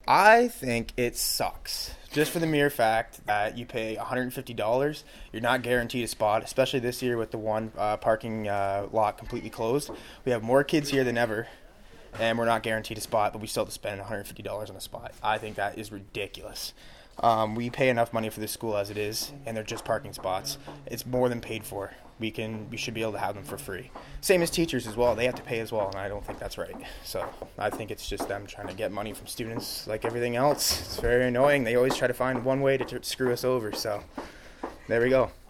I think it sucks. Just for the mere fact that you pay $150, you're not guaranteed a spot, especially this year with the one parking lot completely closed. We have more kids here than ever, and we're not guaranteed a spot, but we still have to spend $150 on a spot. I think that is ridiculous. We pay enough money for this school as it is, and they're just parking spots. It's more than paid for. We should be able to have them for free. Same as teachers as well. They have to pay as well, and I don't think that's right. So I think it's just them trying to get money from students like everything else. It's very annoying. They always try to find one way to screw us over. So there we go.